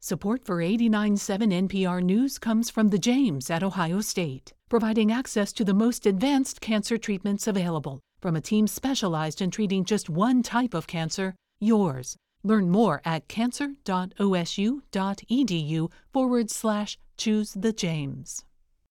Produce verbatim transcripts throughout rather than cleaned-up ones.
Support for eighty-nine point seven N P R News comes from the James at Ohio State, providing access to the most advanced cancer treatments available from a team specialized in treating just one type of cancer, yours. Learn more at cancer.osu.edu forward slash choose the James.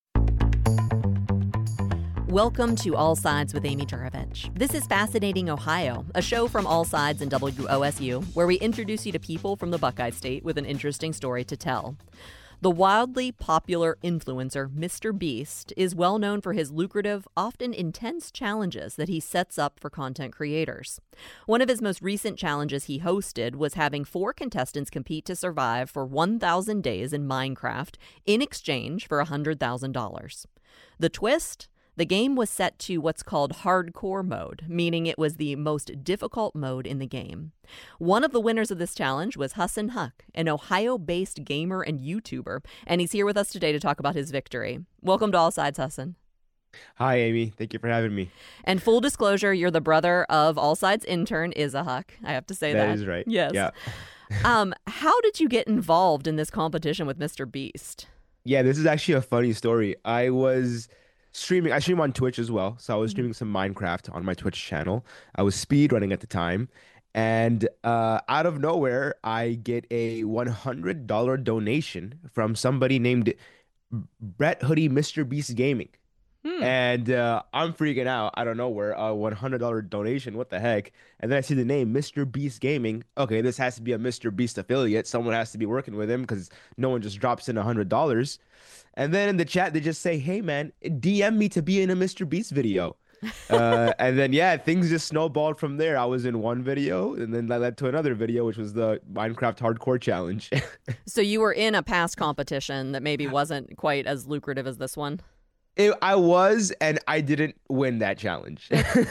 Welcome to All Sides with Amy Juravich. This is Fascinating Ohio, a show from All Sides and W O S U, where we introduce you to people from the Buckeye State with an interesting story to tell. The wildly popular influencer Mister Beast is well known for his lucrative, often intense challenges that he sets up for content creators. One of his most recent challenges he hosted was having four contestants compete to survive for one thousand days in Minecraft in exchange for one hundred thousand dollars. The twist? The game was set to what's called hardcore mode, meaning it was the most difficult mode in the game. One of the winners of this challenge was Hassan Huck, an Ohio-based gamer and YouTuber, and he's here with us today to talk about his victory. Welcome to All Sides, Hassan. Hi, Amy. Thank you for having me. And full disclosure, you're the brother of All Sides intern Izza Huck. I have to say that. That is right. Yes. Yeah. um, how did you get involved in this competition with Mister Beast? Yeah, this is actually a funny story. I was streaming. I stream on Twitch as well. So I was streaming some Minecraft on my Twitch channel. I was speed running at the time. And uh, out of nowhere, I get a one hundred dollars donation from somebody named Brett Hoodie Mister Beast Gaming. Hmm. And uh, I'm freaking out out of nowhere. A one hundred dollars donation. What the heck? And then I see the name Mister Beast Gaming. Okay, this has to be a Mister Beast affiliate. Someone has to be working with him because no one just drops in one hundred dollars. And then in the chat, they just say, hey, man, D M me to be in a Mister Beast video. uh, and then, yeah, things just snowballed from there. I was in one video, and then that led to another video, which was the Minecraft Hardcore Challenge. So you were in a past competition that maybe wasn't quite as lucrative as this one? It, I was, and I didn't win that challenge.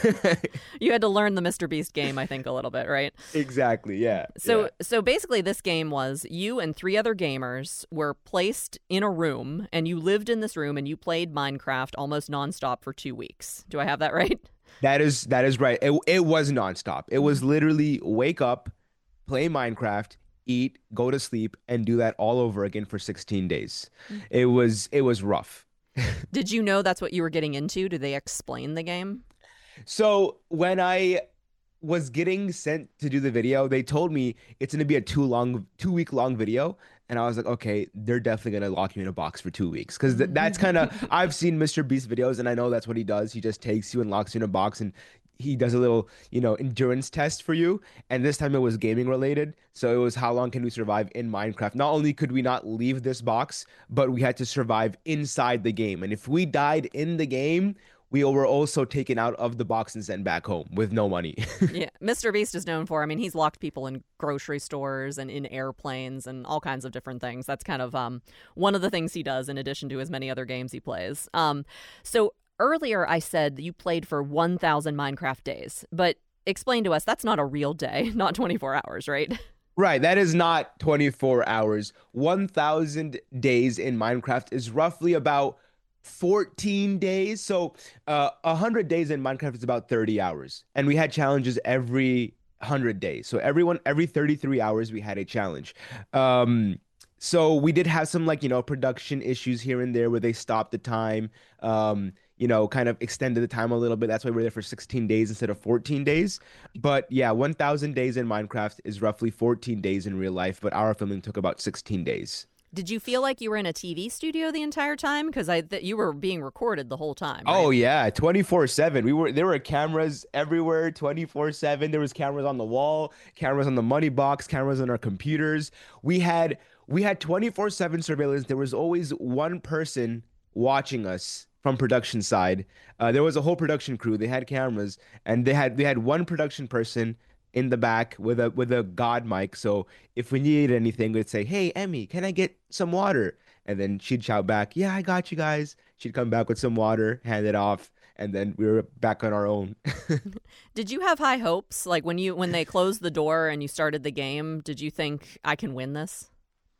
You had to learn the Mister Beast game, I think, a little bit, right? Exactly, yeah. So, yeah. so basically, this game was you and three other gamers were placed in a room, and you lived in this room, and you played Minecraft almost nonstop for two weeks. Do I have that right? That is that is right. It it was nonstop. It was literally wake up, play Minecraft, eat, go to sleep, and do that all over again for sixteen days. It was it was rough. Did you know that's what you were getting into? Did they explain the game? So when I was getting sent to do the video, they told me it's going to be a two long, two week long video. And I was like, okay, they're definitely going to lock you in a box for two weeks. Because th- that's kind of, I've seen Mister Beast videos and I know that's what he does. He just takes you and locks you in a box and he does a little, you know, endurance test for you. And this time it was gaming related. So it was how long can we survive in Minecraft? Not only could we not leave this box, but we had to survive inside the game. And if we died in the game, we were also taken out of the box and sent back home with no money. Yeah, Mister Beast is known for, I mean, he's locked people in grocery stores and in airplanes and all kinds of different things. That's kind of um, one of the things he does in addition to his many other games he plays. Um, so earlier I said that you played for one thousand Minecraft days, but explain to us, that's not a real day, not twenty-four hours, right? Right, that is not twenty-four hours. one thousand days in Minecraft is roughly about fourteen days. So uh, one hundred days in Minecraft is about thirty hours. And we had challenges every one hundred days. So everyone, every thirty-three hours, we had a challenge. Um, so we did have some, like, you know, production issues here and there where they stopped the time. Um, you know, kind of extended the time a little bit. That's why we're there for sixteen days instead of fourteen days. But yeah, one thousand days in Minecraft is roughly fourteen days in real life, but our filming took about sixteen days. Did you feel like you were in a T V studio the entire time? Because I th- you were being recorded the whole time. Right? Oh yeah, twenty-four seven. We were there were cameras everywhere, twenty-four seven. There was cameras on the wall, cameras on the money box, cameras on our computers. We had we had twenty-four seven surveillance. There was always one person watching us from production side. Uh, there was a whole production crew. They had cameras, and they had they had one production person in the back with a with a god mic. So if we needed anything, we'd say, "Hey, Emmy, can I get some water?" And then she'd shout back, "Yeah, I got you guys." She'd come back with some water, hand it off, and then we were back on our own. Did you have high hopes? Like when you when they closed the door and you started the game, did you think I can win this?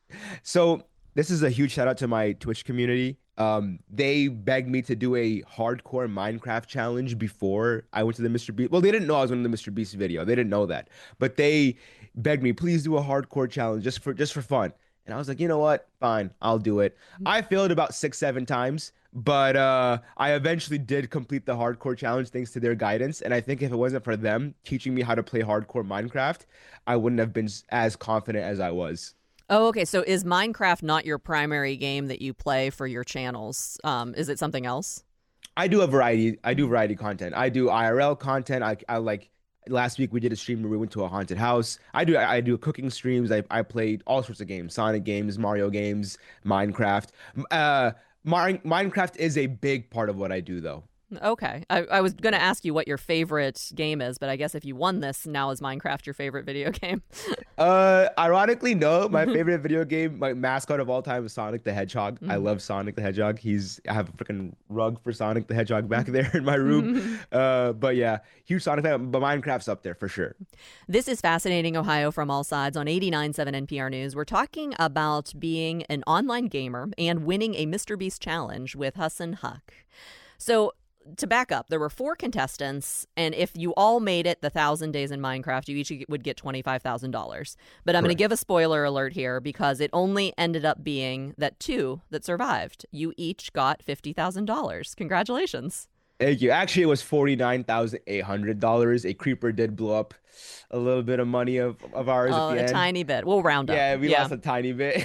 So this is a huge shout out to my Twitch community. Um, they begged me to do a hardcore Minecraft challenge before I went to the Mister Beast. Well, they didn't know I was in the Mister Beast video. They didn't know that, but they begged me, please do a hardcore challenge just for just for fun. And I was like, you know what? Fine, I'll do it. I failed about six, seven times, but uh, I eventually did complete the hardcore challenge thanks to their guidance. And I think if it wasn't for them teaching me how to play hardcore Minecraft, I wouldn't have been as confident as I was. Oh, okay. So is Minecraft not your primary game that you play for your channels? Um, is it something else? I do a variety. I do variety content. I do I R L content. I, I like last week we did a stream where we went to a haunted house. I do I do cooking streams. I I played all sorts of games, Sonic games, Mario games, Minecraft. Uh, Minecraft is a big part of what I do, though. Okay. I, I was going to ask you what your favorite game is, but I guess if you won this, now is Minecraft your favorite video game? uh, ironically, no. My favorite video game, my mascot of all time is Sonic the Hedgehog. Mm-hmm. I love Sonic the Hedgehog. He's I have a freaking rug for Sonic the Hedgehog back there in my room. uh, but yeah, huge Sonic fan, but Minecraft's up there for sure. This is Fascinating Ohio from All Sides on eighty-nine point seven N P R News. We're talking about being an online gamer and winning a Mister Beast challenge with Hassan Huck. So, to back up, there were four contestants, and if you all made it the thousand days in Minecraft, you each would get twenty-five thousand dollars. But I'm going to give a spoiler alert here because it only ended up being that two that survived. You each got fifty thousand dollars. Congratulations. Thank you. Actually, it was forty-nine thousand eight hundred dollars. A creeper did blow up a little bit of money of, of ours oh, at the a end. tiny bit. We'll round up. Yeah, we yeah. lost a tiny bit.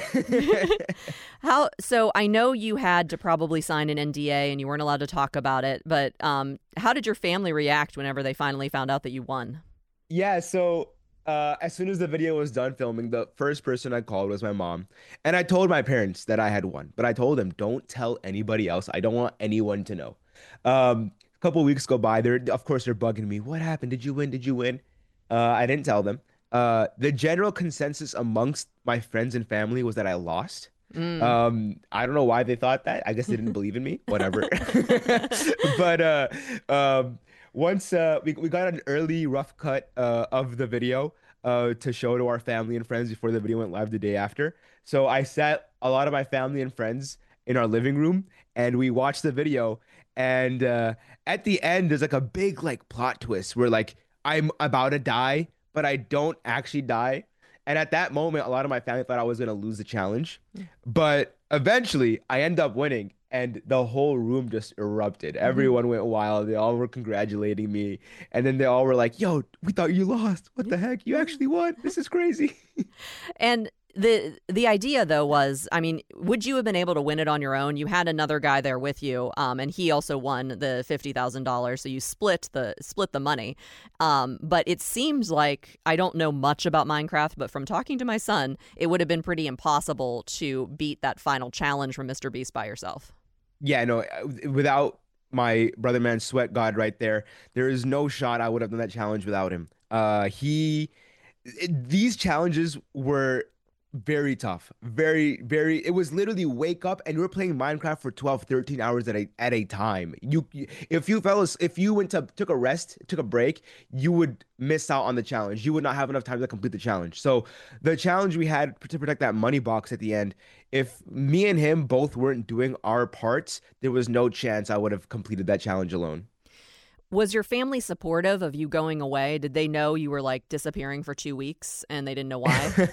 How? So I know you had to probably sign an N D A and you weren't allowed to talk about it, but um, how did your family react whenever they finally found out that you won? Yeah, so uh, as soon as the video was done filming, the first person I called was my mom. And I told my parents that I had won, but I told them, don't tell anybody else. I don't want anyone to know. Um, a couple of weeks go by. They're, of course, they're bugging me. What happened? Did you win? Did you win? Uh, I didn't tell them. Uh, the general consensus amongst my friends and family was that I lost. Mm. Um, I don't know why they thought that. I guess they didn't believe in me. Whatever. But uh, um, once uh, we we got an early rough cut uh, of the video uh, to show to our family and friends before the video went live the day after. So I sat a lot of my family and friends in our living room and we watched the video. And uh, at the end, there's like a big like plot twist where like I'm about to die, but I don't actually die. And at that moment, a lot of my family thought I was going to lose the challenge. But eventually, I end up winning. And the whole room just erupted. Everyone went wild. They all were congratulating me. And then they all were like, yo, we thought you lost. What the heck? You actually won. This is crazy. And the the idea, though, was, I mean, would you have been able to win it on your own? You had another guy there with you, um, and he also won the fifty thousand dollars. So you split the split the money. Um, but it seems like, I don't know much about Minecraft, but from talking to my son, it would have been pretty impossible to beat that final challenge from Mister Beast by yourself. Yeah, no, without my brother man Sweat God right there, there is no shot I would have done that challenge without him. Uh, he, it, these challenges were very tough, very, very, it was literally wake up and we were playing Minecraft for twelve, thirteen hours at a, at a time. You, if you fellas, if you went to, took a rest, took a break, you would miss out on the challenge. You would not have enough time to complete the challenge. So the challenge we had to protect that money box at the end, if me and him both weren't doing our parts, there was no chance I would have completed that challenge alone. Was your family supportive of you going away? Did they know you were like disappearing for two weeks and they didn't know why?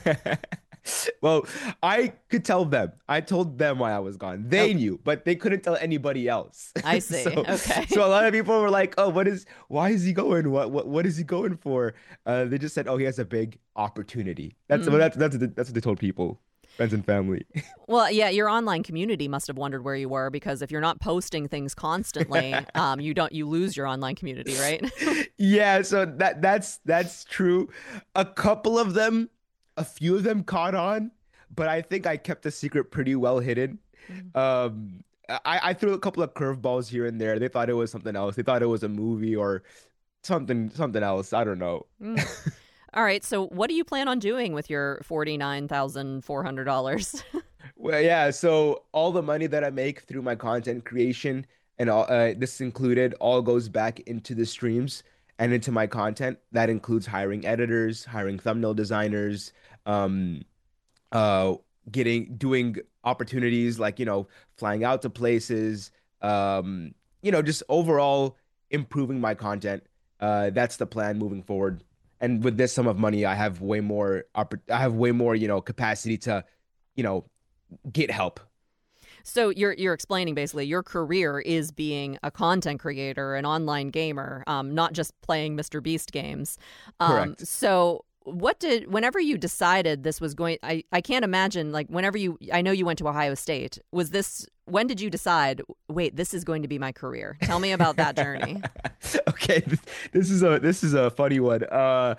Well, I could tell them. I told them why I was gone. They oh. knew, but they couldn't tell anybody else. I see. so, okay. So a lot of people were like, "Oh, what is? Why is he going? What? What? What is he going for?" Uh, they just said, "Oh, he has a big opportunity." That's mm. that's that's that's what they told people, friends and family. Well, yeah, your online community must have wondered where you were, because if you're not posting things constantly, um, you don't you lose your online community, right? Yeah. So that that's that's true. A couple of them. A few of them caught on, but I think I kept the secret pretty well hidden. Mm-hmm. Um, I, I threw a couple of curveballs here and there. They thought it was something else. They thought it was a movie or something, something else. I don't know. Mm. All right. So what do you plan on doing with your forty-nine thousand four hundred dollars? Well, yeah. So all the money that I make through my content creation, and all, uh, this included, all goes back into the streams and into my content. That includes hiring editors, hiring thumbnail designers, um, uh, getting, doing opportunities like, you know, flying out to places, um, you know, just overall improving my content. Uh, that's the plan moving forward. And with this sum of money, I have way more, oppor- I have way more, you know, capacity to you know, get help. So you're you're explaining basically your career is being a content creator, an online gamer, um, not just playing Mister Beast games. Um, Correct. so what did whenever you decided this was going, I, I can't imagine like whenever you I know you went to Ohio State. Was this when did you decide, wait, this is going to be my career? Tell me about that journey. Okay, this, this is a this is a funny one. Uh,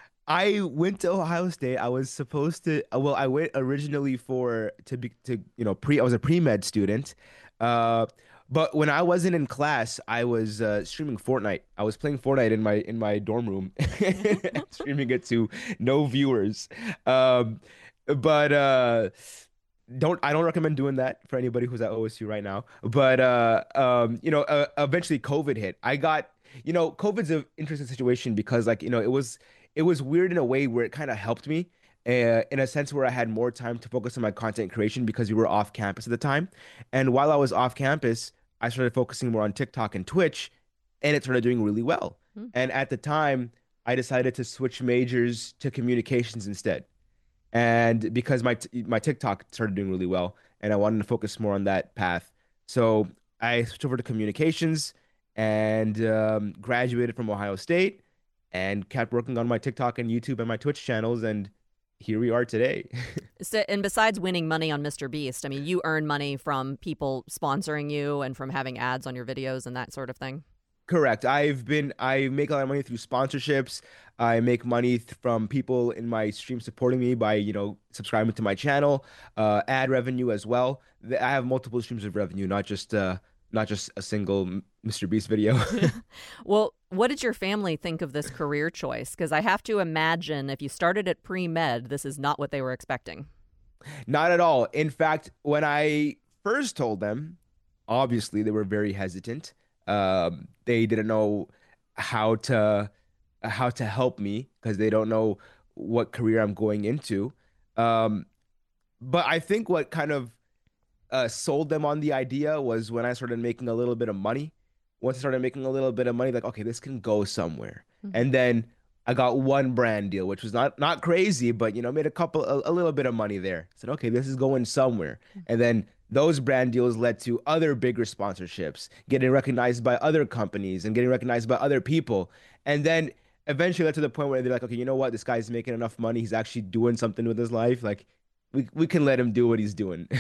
I went to Ohio State. I was supposed to, uh, well, I went originally for to be to, you know, pre, I was a pre-med student. Uh, but when I wasn't in class, I was uh, streaming Fortnite. I was playing Fortnite in my in my dorm room, streaming it to no viewers. Um, but uh, don't I don't recommend doing that for anybody who's at O S U right now. But uh, um, you know, uh, eventually COVID hit. I got, you know, COVID's an interesting situation because like, you know, it was it was weird in a way where it kind of helped me uh, in a sense where I had more time to focus on my content creation because we were off campus at the time. And while I was off campus, I started focusing more on TikTok and Twitch, and it started doing really well. Hmm. And at the time, I decided to switch majors to communications instead. And because my t- my TikTok started doing really well, and I wanted to focus more on that path, so I switched over to communications and um, graduated from Ohio State and kept working on my TikTok and YouTube and my Twitch channels, and here we are today. So, and besides winning money on Mister Beast, I mean, you earn money from people sponsoring you and from having ads on your videos and that sort of thing. Correct. I've been, I make a lot of money through sponsorships. I make money th- from people in my stream supporting me by, you know, subscribing to my channel, uh, ad revenue as well. Th- I have multiple streams of revenue, not just, uh, not just a single M- Mister Beast video. Well, what did your family think of this career choice? Because I have to imagine if you started at pre-med, this is not what they were expecting. Not at all. In fact, when I first told them, obviously they were very hesitant. Um, they didn't know how to how to help me because they don't know what career I'm going into. Um, but I think what kind of uh, sold them on the idea was when I started making a little bit of money. Once I started making a little bit of money, like, okay, this can go somewhere. Mhm. And then I got one brand deal, which was not not crazy, but you know, made a couple a, a little bit of money there. Said, okay, this is going somewhere. And then those brand deals led to other bigger sponsorships, getting recognized by other companies and getting recognized by other people. And then eventually led to the point where they're like, okay, you know what? This guy's making enough money. He's actually doing something with his life. Like we we can let him do what he's doing.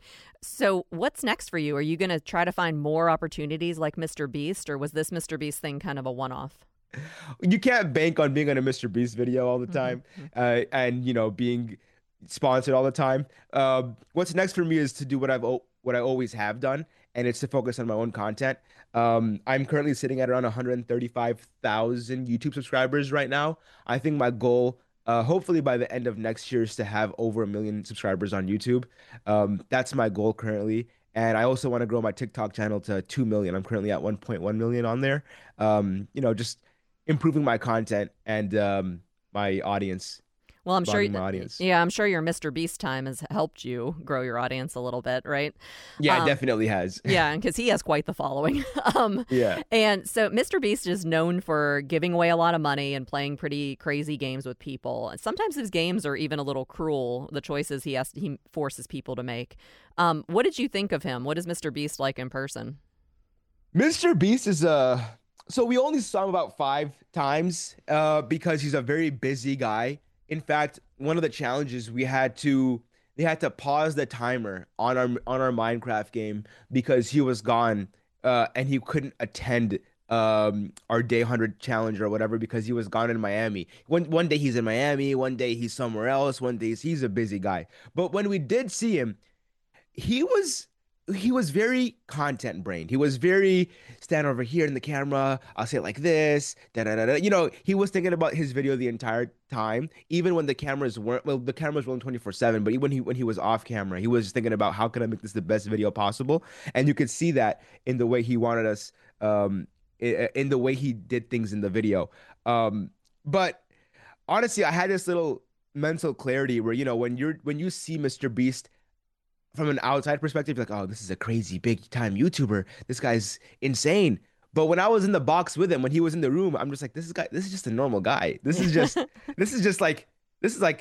So what's next for you? Are you going to try to find more opportunities like Mister Beast, or was this Mister Beast thing kind of a one-off? You can't bank on being on a Mister Beast video all the time, Mhm. uh, and you know being sponsored all the time. Um, what's next for me is to do what I've al- what I always have done, and it's to focus on my own content. Um, I'm currently sitting at around one hundred thirty-five thousand YouTube subscribers right now. I think my goal, uh, hopefully by the end of next year, is to have over a million subscribers on YouTube. Um, that's my goal currently. And I also want to grow my TikTok channel to two million. I'm currently at one point one million on there. Um, you know, just improving my content and um, my audience, Well, I'm sure, broadening my audience. yeah, I'm sure your Mister Beast time has helped you grow your audience a little bit, right? Yeah, it Um, definitely has. yeah, because he has quite the following. um, Yeah. and so Mister Beast is known for giving away a lot of money and playing pretty crazy games with people. And sometimes his games are even a little cruel, the choices he has he forces people to make. Um, what did you think of him? What is Mister Beast like in person? Mister Beast is uh so we only saw him about five times uh because he's a very busy guy. In fact, one of the challenges we had to they had to pause the timer on our on our Minecraft game because he was gone uh and he couldn't attend um our day one hundred challenge or whatever because he was gone in Miami. One one day he's in Miami, one day he's somewhere else, one day he's, he's a busy guy. But when we did see him, he was he was very content brained. He was very stand over here in the camera. I'll say it like this. Da, da, da, da. You know, he was thinking about his video the entire time, even when the cameras weren't. Well, the cameras rolling twenty-four seven, but even when he when he was off camera, he was thinking about how can I make this the best video possible. And you could see that in the way he wanted us, um, i- in the way he did things in the video. Um, but honestly, I had this little mental clarity where you know when you're when you see Mister Beast from an outside perspective, like, oh, this is a crazy big time YouTuber. This guy's insane. But when I was in the box with him, when he was in the room, I'm just like, this is guy, this is just a normal guy. This is just, this is just like, this is like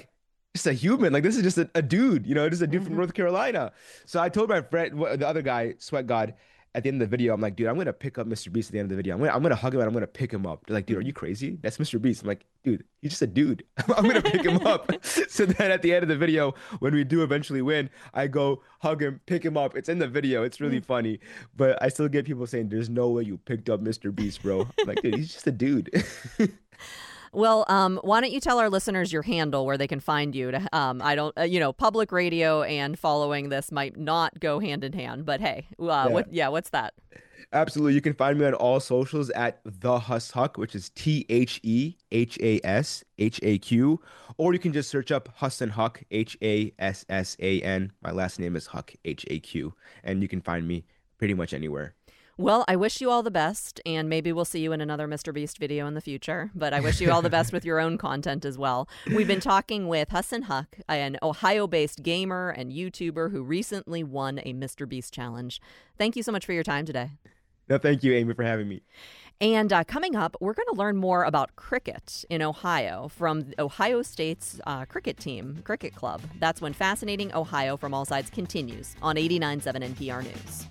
just a human. Like this is just a, a dude, you know, just a dude from Mm-hmm. North Carolina. So I told my friend, wh- the other guy, Sweat God, at the end of the video, I'm like, dude, I'm gonna pick up mister Beast at the end of the video. I'm gonna, I'm gonna hug him and I'm gonna pick him up. They're like, dude, are you crazy? That's mister Beast. I'm like, dude, he's just a dude. I'm gonna pick him up. So then at the end of the video, when we do eventually win, I go hug him, pick him up. It's in the video. It's really funny. But I still get people saying, there's no way you picked up mister Beast, bro. I'm like, dude, he's just a dude. Well, um, why don't you tell our listeners your handle where they can find you? To, um, I don't, uh, you know, public radio and following this might not go hand in hand, but hey, uh, Yeah. what? Yeah, what's that? Absolutely. You can find me on all socials at The Hus Huck, which is T H E H A S H A Q. Or you can just search up Hassan Huck, H A S S A N. My last name is Huck, H A Q. And you can find me pretty much anywhere. Well, I wish you all the best, and maybe we'll see you in another mister Beast video in the future. But I wish you all the best with your own content as well. We've been talking with Hassan Huck, an Ohio-based gamer and YouTuber who recently won a mister Beast challenge. Thank you so much for your time today. No, thank you, Amy, for having me. And uh, coming up, we're going to learn more about cricket in Ohio from Ohio State's uh, cricket team, Cricket Club. That's when Fascinating Ohio from All Sides continues on eighty-nine point seven N P R News.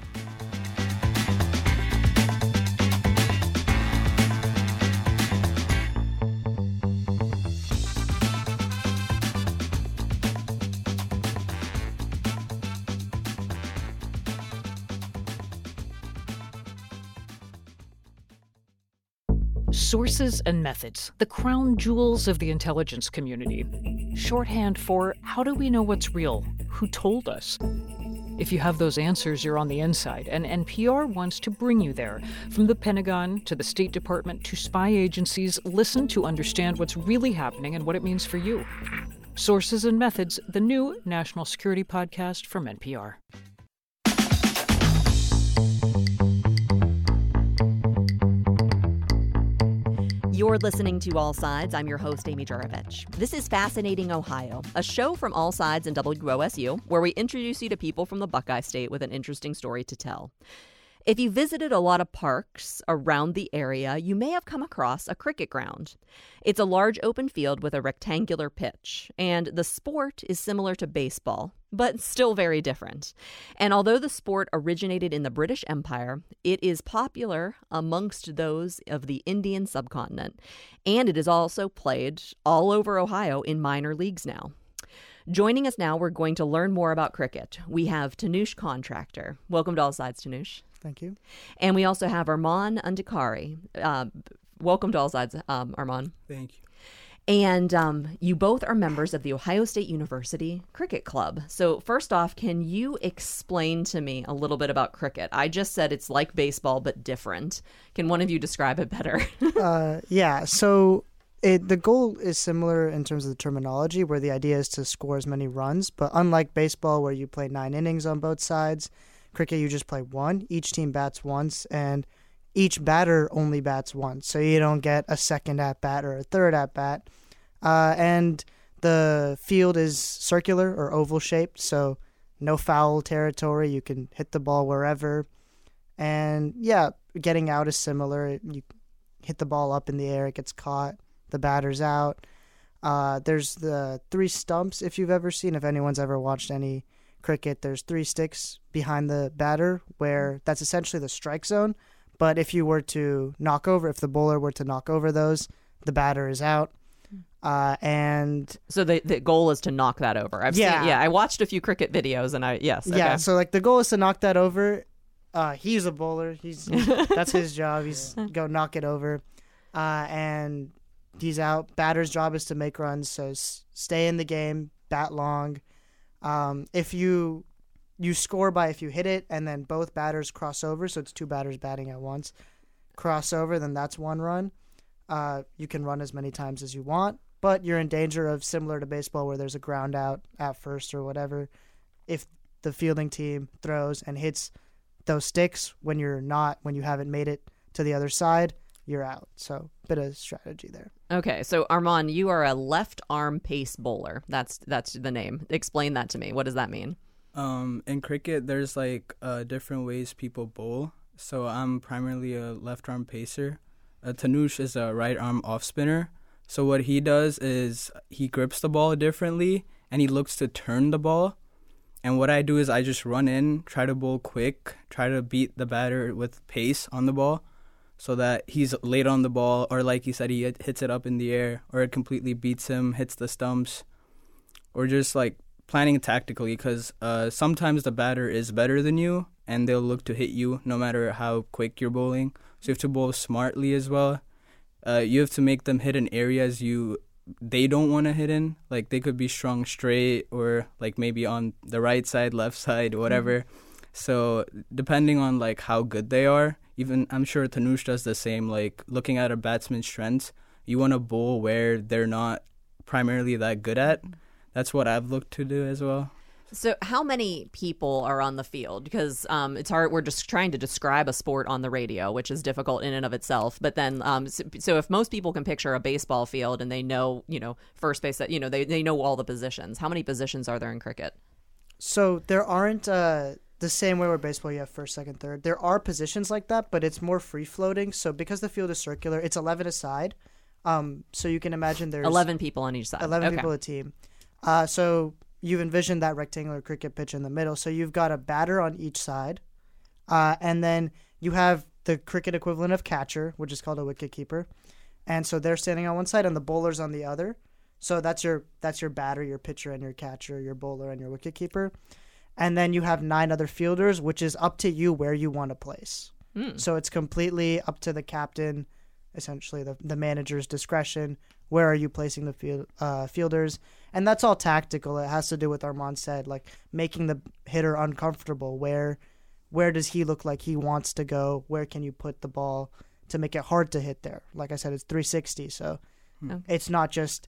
Sources and methods, the crown jewels of the intelligence community. Shorthand for how do we know what's real? Who told us? If you have those answers, you're on the inside, and N P R wants to bring you there. From the Pentagon to the State Department to spy agencies, listen to understand what's really happening and what it means for you. Sources and Methods, the new national security podcast from N P R. You're listening to All Sides. I'm your host, Amy Jurovich. This is Fascinating Ohio, a show from All Sides and W O S U, where we introduce you to people from the Buckeye State with an interesting story to tell. If you visited a lot of parks around the area, you may have come across a cricket ground. It's a large open field with a rectangular pitch, and the sport is similar to baseball, but still very different. And although the sport originated in the British Empire, it is popular amongst those of the Indian subcontinent, and it is also played all over Ohio in minor leagues now. Joining us now, we're going to learn more about cricket. We have Tanush Contractor. Welcome to All Sides, Tanush. Thank you. And we also have Arman Andikari. Uh, welcome to All Sides, um, Arman. Thank you. And um, you both are members of the Ohio State University Cricket Club. So first off, can you explain to me a little bit about cricket? I just said it's like baseball, but different. Can one of you describe it better? uh, yeah, so it, the goal is similar in terms of the terminology, where the idea is to score as many runs. But unlike baseball, where you play nine innings on both sides, cricket, you just play one. Each team bats once, and each batter only bats once. So you don't get a second at-bat or a third at-bat. Uh, and the field is circular or oval-shaped, so no foul territory. You can hit the ball wherever. And, yeah, getting out is similar. You hit the ball up in the air, it gets caught, the batter's out. Uh, there's the three stumps, if you've ever seen, if anyone's ever watched any cricket, there's three sticks behind the batter where that's essentially the strike zone. But if you were to knock over, if the bowler were to knock over those, the batter is out. Uh, and so the the goal is to knock that over. I've yeah, seen, yeah. I watched a few cricket videos, and I yes, okay. yeah. So like the goal is to knock that over. Uh, he's a bowler. He's that's his job. He's go knock it over, uh, and he's out. Batter's job is to make runs. So s- stay in the game, bat long. Um, if you you score by if you hit it and then both batters cross over, so it's two batters batting at once, cross over, then that's one run. Uh, you can run as many times as you want, but you're in danger of, similar to baseball where there's a ground out at first or whatever, if the fielding team throws and hits those sticks when you're not, when you haven't made it to the other side, you're out. So bit of strategy there. Okay, so Arman, you are a left arm pace bowler. That's that's the name. Explain that to me. What does that mean? Um, in cricket, there's like uh, different ways people bowl. So I'm primarily a left arm pacer. Uh, Tanush is a right arm off spinner. So what he does is he grips the ball differently, and he looks to turn the ball. And what I do is I just run in, try to bowl quick, try to beat the batter with pace on the ball so that he's late on the ball, or like you said, he hits it up in the air, or it completely beats him, hits the stumps, or just like planning tactically, because uh, sometimes the batter is better than you and they'll look to hit you no matter how quick you're bowling. So you have to bowl smartly as well. Uh, you have to make them hit in areas you they don't want to hit in. Like they could be strung straight or like maybe on the right side, left side, whatever. Mm-hmm. So depending on like how good they are, even I'm sure Tanush does the same, like looking at a batsman's strengths, you want to bowl where they're not primarily that good at. That's what I've looked to do as well. So how many people are on the field? Because um, it's hard. We're just trying to describe a sport on the radio, which is difficult in and of itself. But then, um, so, so if most people can picture a baseball field and they know, you know, first base, you know, they, they know all the positions. How many positions are there in cricket? So there aren't uh, the same way where baseball you have first, second, third. There are positions like that, but it's more free floating. So because the field is circular, it's eleven aside. Um, so you can imagine there's eleven people on each side. eleven okay. people a team. Uh, so you've envisioned that rectangular cricket pitch in the middle. So you've got a batter on each side, uh, and then you have the cricket equivalent of catcher, which is called a wicket keeper. And so they're standing on one side and the bowler's on the other. So that's your that's your batter, your pitcher, and your catcher, your bowler, and your wicket keeper. And then you have nine other fielders, which is up to you where you want to place. Mm. So it's completely up to the captain, essentially the the manager's discretion. Where are you placing the field, uh, fielders? And that's all tactical. It has to do with Armand said, like making the hitter uncomfortable. Where where does he look like he wants to go? Where can you put the ball to make it hard to hit there? Like I said, it's three sixty, so hmm. it's not just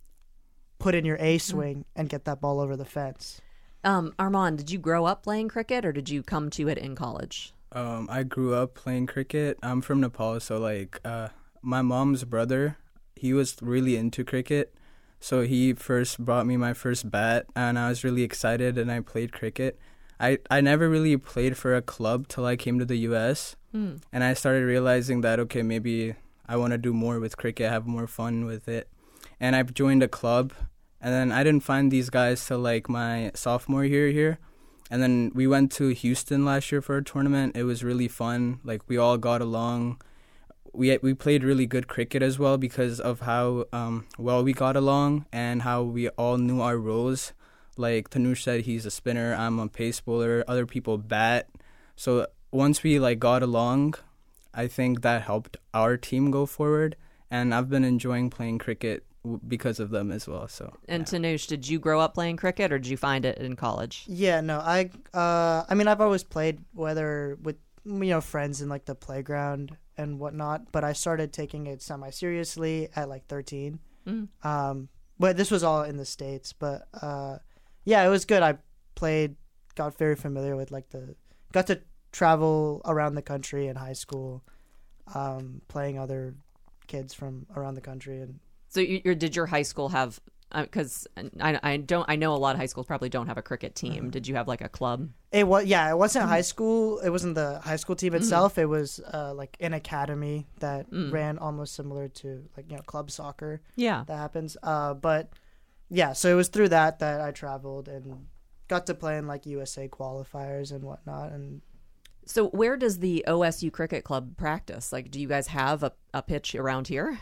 put in your A swing hmm. and get that ball over the fence. Um, Armand, did you grow up playing cricket or did you come to it in college? Um, I grew up playing cricket. I'm from Nepal, so like uh, my mom's brother, he was really into cricket. So he first brought me my first bat, and I was really excited, and I played cricket. I, I never really played for a club till I came to the U S, mm. and I started realizing that, okay, maybe I want to do more with cricket, have more fun with it. And I joined a club, and then I didn't find these guys till like my sophomore year here. And then we went to Houston last year for a tournament. It was really fun. Like, we all got along. We we played really good cricket as well because of how um, well we got along and how we all knew our roles. Like Tanush said, he's a spinner, I'm a pace bowler, other people bat. So once we like got along, I think that helped our team go forward. And I've been enjoying playing cricket w- because of them as well. So. And yeah. Tanush, did you grow up playing cricket or did you find it in college? Yeah, no, I uh, I mean, I've always played, whether with you know friends in like the playground and whatnot, but I started taking it semi-seriously at like thirteen. Mm. Um, but this was all in the States. But uh, yeah, it was good. I played, got very familiar with like the, got to travel around the country in high school, um, playing other kids from around the country. And so, you, your, did your high school have? Because uh, I, I don't I know a lot of high schools probably don't have a cricket team. Mm. Did you have like a club? It was yeah. It wasn't mm. high school. It wasn't the high school team itself. Mm. It was uh, like an academy that mm. ran almost similar to like you know club soccer. Yeah, that happens. Uh, but yeah, so it was through that that I traveled and got to play in like U S A qualifiers and whatnot. And so, where does the O S U Cricket Club practice? Like, do you guys have a, a pitch around here?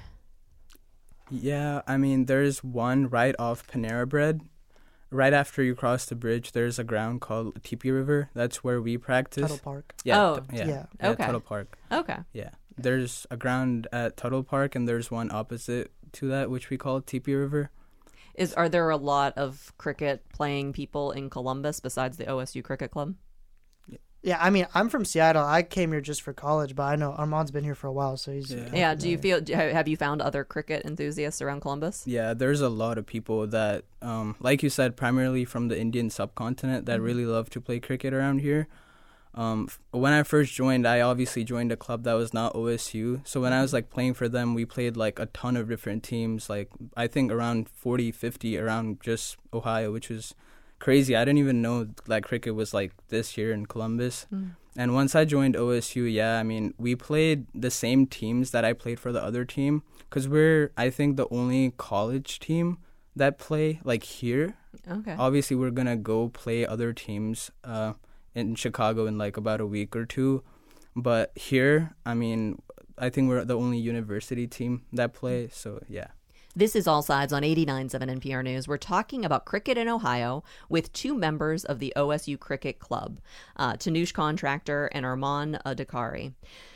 Yeah, I mean, there's one right off Panera Bread. Right after you cross the bridge, there's a ground called Teepee River. That's where we practice. Tuttle Park. Yeah, oh, t- yeah, yeah. yeah, okay. Tuttle Park. Okay. Yeah, there's a ground at Tuttle Park, and there's one opposite to that, which we call Teepee River. Is are there a lot of cricket playing people in Columbus besides the O S U Cricket Club? Yeah, I mean, I'm from Seattle. I came here just for college, but I know Armand's been here for a while, so he's... Yeah, yeah do you feel... Have you found other cricket enthusiasts around Columbus? Yeah, there's a lot of people that, um, like you said, primarily from the Indian subcontinent that mm-hmm. really love to play cricket around here. Um, when I first joined, I obviously joined a club that was not O S U. So when I was like playing for them, we played like a ton of different teams, like I think around forty, fifty around just Ohio, which was... crazy. I didn't even know that cricket was like this here in Columbus. Mm. And once I joined O S U, yeah, I mean, we played the same teams that I played for the other team because we're, I think, the only college team that play, like, here. Okay. Obviously, we're going to go play other teams uh, in Chicago in, like, about a week or two. But here, I mean, I think we're the only university team that play, so, yeah. This is All Sides on eighty-nine point seven N P R News. We're talking about cricket in Ohio with two members of the O S U Cricket Club, uh, Tanush Contractor and Arman Adhikari.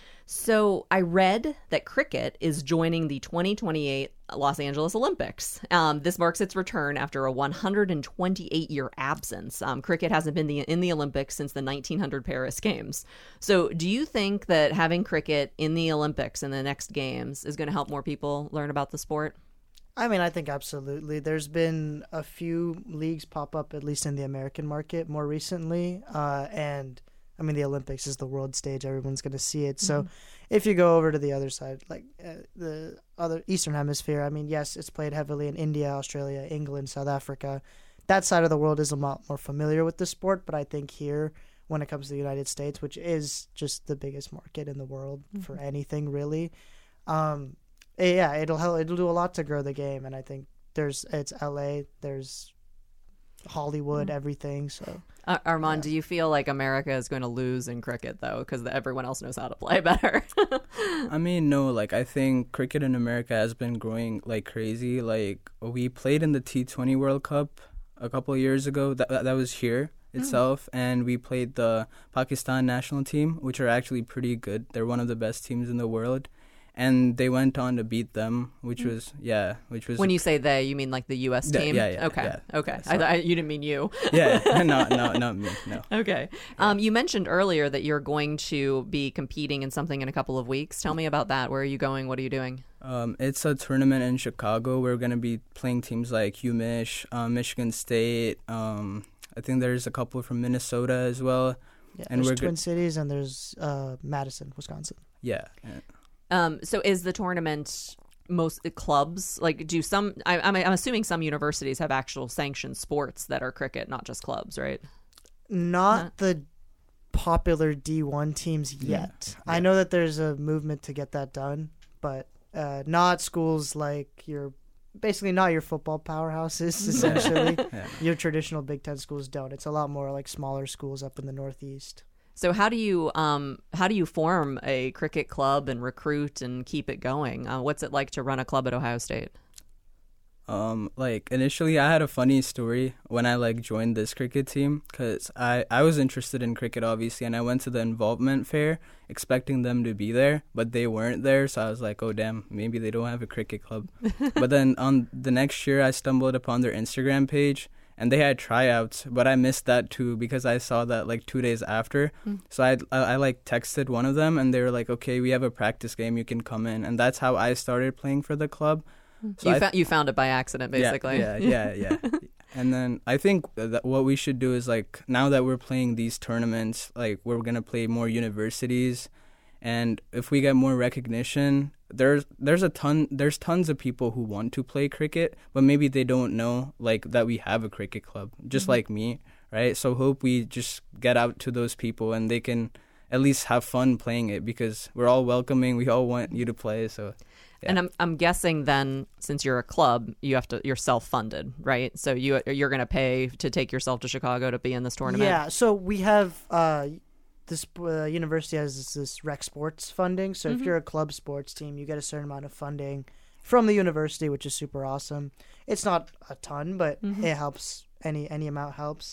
So I read that cricket is joining the twenty twenty-eight Los Angeles Olympics. Um, this marks its return after a one hundred twenty-eight year absence. Um, cricket hasn't been the, in the Olympics since the nineteen hundred Paris Games. So do you think that having cricket in the Olympics in the next games is going to help more people learn about the sport? I mean, I think absolutely. There's been a few leagues pop up, at least in the American market, more recently. Uh, and, I mean, the Olympics is the world stage. Everyone's going to see it. So, mm-hmm. if you go over to the other side, like uh, the other Eastern Hemisphere, I mean, yes, it's played heavily in India, Australia, England, South Africa. That side of the world is a lot more familiar with the sport. But I think here, when it comes to the United States, which is just the biggest market in the world mm-hmm. for anything, really, um, yeah, it'll help. It'll do a lot to grow the game, and I think there's it's L A, there's Hollywood, mm. everything. So, uh, Arman, yeah. do you feel like America is going to lose in cricket though, because everyone else knows how to play better? I mean, no. Like, I think cricket in America has been growing like crazy. Like, we played in the T twenty World Cup a couple of years ago. That that was here itself, mm. and we played the Pakistan national team, which are actually pretty good. They're one of the best teams in the world. And they went on to beat them, which was, yeah, which was... When you say they, you mean like the U S team? Yeah, yeah, Okay, yeah. okay. So, I, I, you didn't mean you. yeah, no, no, not me, no. Okay. Um, you mentioned earlier that you're going to be competing in something in a couple of weeks. Tell me about that. Where are you going? What are you doing? Um, it's a tournament in Chicago. We're going to be playing teams like UMich, um, Michigan State. Um, I think there's a couple from Minnesota as well. Yeah, and there's we're Twin go- Cities and there's uh, Madison, Wisconsin. Yeah, yeah. Um, so is the tournament most clubs? Like, do some? I, I'm I'm assuming some universities have actual sanctioned sports that are cricket, not just clubs, right? Not Huh? the popular D one teams yet. Yeah. I know that there's a movement to get that done, but uh, not schools like your, basically not your football powerhouses. Essentially, Yeah. your traditional Big Ten schools don't. It's a lot more like smaller schools up in the Northeast. So how do you um how do you form a cricket club and recruit and keep it going? Uh, what's it like to run a club at Ohio State? Um, like initially, I had a funny story when I like joined this cricket team because I I was interested in cricket obviously, and I went to the involvement fair expecting them to be there, but they weren't there. So I was like, oh damn, maybe they don't have a cricket club. But then on the next year, I stumbled upon their Instagram page. And they had tryouts, but I missed that too because I saw that like two days after. Mm. So I, I, I like texted one of them and they were like, okay, we have a practice game, you can come in. And that's how I started playing for the club. So you, I th- fa- you found it by accident, basically. Yeah, yeah, yeah. yeah. And then I think that what we should do is like, now that we're playing these tournaments, like we're going to play more universities. And if we get more recognition, there's there's a ton there's tons of people who want to play cricket, but maybe they don't know like that we have a cricket club, just mm-hmm. like me, right? So hope we just get out to those people and they can at least have fun playing it because we're all welcoming. We all want you to play. So, yeah. And I'm I'm guessing then, since you're a club, you have to you're self funded, right? So you you're gonna pay to take yourself to Chicago to be in this tournament. Yeah. So we have. Uh, This uh, university has this, this rec sports funding. So Mm-hmm. if you're a club sports team, you get a certain amount of funding from the university, which is super awesome. It's not a ton, but Mm-hmm. it helps. Any any amount helps.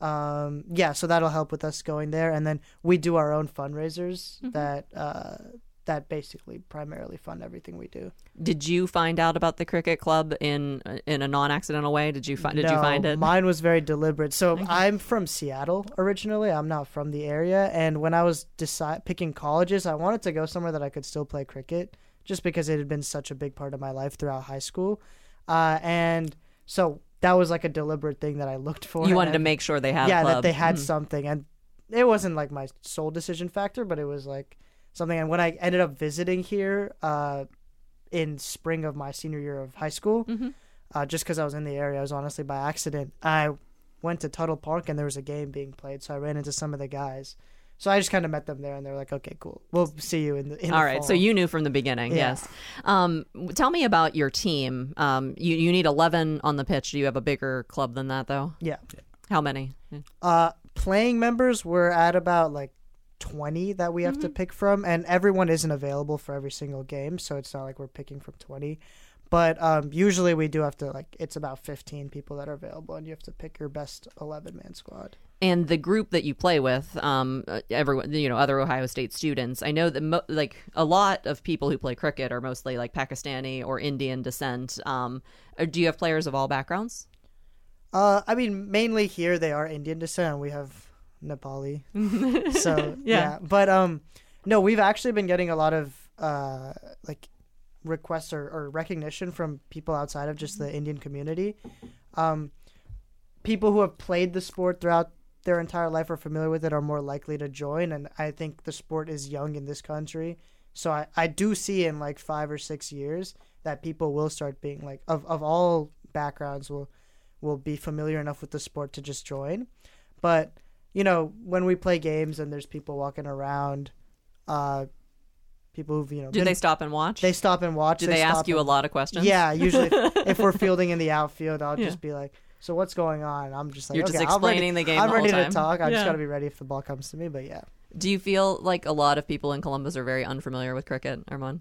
Um, yeah, so that'll help with us going there. And then we do our own fundraisers Mhm. that uh, that basically primarily fund everything we do. Did you find out about the cricket club in in a non-accidental way? Did you find did no, you find it? Mine was very deliberate. So Okay. I'm from Seattle originally. I'm not from the area. And when I was decide- picking colleges, I wanted to go somewhere that I could still play cricket just because it had been such a big part of my life throughout high school. Uh, and so that was like a deliberate thing that I looked for. You wanted and to make sure they had yeah, a club. that they had Mhm. something. And it wasn't like my sole decision factor, but it was like something. And when I ended up visiting here uh, in spring of my senior year of high school, Mhm. uh, just because I was in the area, I was honestly by accident. I went to Tuttle Park and there was a game being played, so I ran into some of the guys So I just kind of met them there, and they're like, "Okay, cool. We'll see you in the in All the right, fall." so you knew from the beginning, Yeah. yes. Um, tell me about your team. Um, you you need eleven on the pitch. Do you have a bigger club than that, though? Yeah. How many? Uh, playing members, we're at about like twenty that we have Mm-hmm. to pick from, and everyone isn't available for every single game, so it's not like we're picking from twenty. But um, usually we do have to, like, it's about fifteen people that are available, and you have to pick your best eleven-man squad. And the group that you play with, um, uh, everyone, you know, other Ohio State students. I know that mo- like a lot of people who play cricket are mostly like Pakistani or Indian descent. Um, uh, do you have players of all backgrounds? Uh, I mean, mainly here they are Indian descent, and we have Nepali. So, Yeah. yeah. But, um, no, we've actually been getting a lot of, uh, like, requests or, or recognition from people outside of just the Indian community. Um, people who have played the sport throughout their entire life are familiar with it are more likely to join, and I think the sport is young in this country. So I, I do see in like five or six years that people will start being like, of, of all backgrounds will will be familiar enough with the sport to just join. But, you know, when we play games and there's people walking around, uh, people who've, you know, Do been- they stop and watch? they stop and watch. Do they, ask stop you a and- lot of questions? Yeah, usually if, if we're fielding in the outfield, I'll Yeah. just be like, "So what's going on?" I'm just like, You're just "Okay, I'm ready- explaining the game I'm the whole ready time. to talk. I Yeah. just got to be ready if the ball comes to me." But yeah, Do you feel like a lot of people in Columbus are very unfamiliar with cricket, Armand?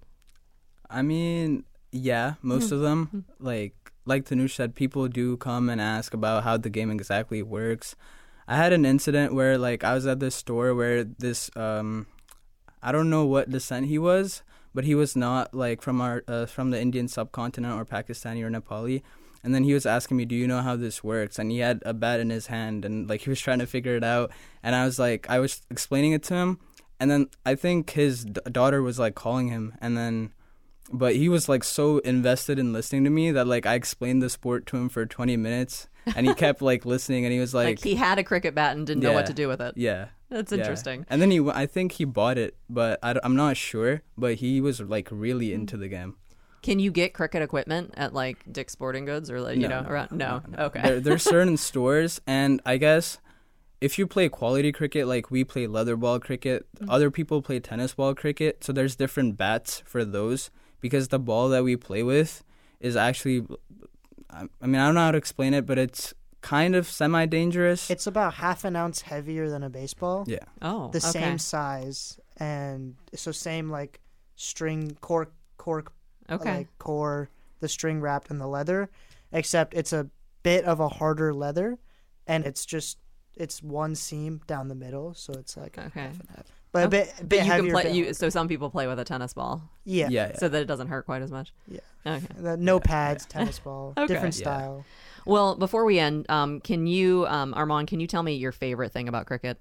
I mean, yeah, most of them. Like like Tanush said, people do come and ask about how the game exactly works. I had an incident where like I was at this store where this um I don't know what descent he was, but he was not like from our uh, from the Indian subcontinent or Pakistani or Nepali. And then he was asking me, "Do you know how this works?" And he had a bat in his hand, and like he was trying to figure it out. And I was like, I was explaining it to him, and then I think his d- daughter was like calling him, and then, but he was like so invested in listening to me that like I explained the sport to him for twenty minutes, and he kept like listening, and he was Like, like, he had a cricket bat and didn't know what Yeah. to do with it. yeah. That's Yeah. interesting. And then he, w- I think he bought it, but I, am not sure. But he was like really Hmm. into the game. Can you get cricket equipment at like Dick's Sporting Goods or like you No, know no, around? No, okay. There, there's certain stores, and I guess if you play quality cricket, like we play leather ball cricket, other people play tennis ball cricket. So there's different bats for those because the ball that we play with is actually, I I mean, I don't know how to explain it, but it's kind of semi-dangerous. it's about half an ounce heavier than a baseball. Yeah. Oh, The okay. same size, and so same like string cork cork Okay. like core, the string wrapped in the leather, except it's a bit of a harder leather, and it's just it's one seam down the middle, so it's like a Okay. half and half. But a Oh, bit, a bit But you can heavier. play. bit You, harder. so some people play with a tennis ball, yeah, Yeah. yeah. so that it doesn't hurt quite as much. yeah. Okay. The- no pads, tennis ball, Okay. different Yeah. style. Well, before we end, um, can you, um, Armand, can you tell me your favorite thing about cricket?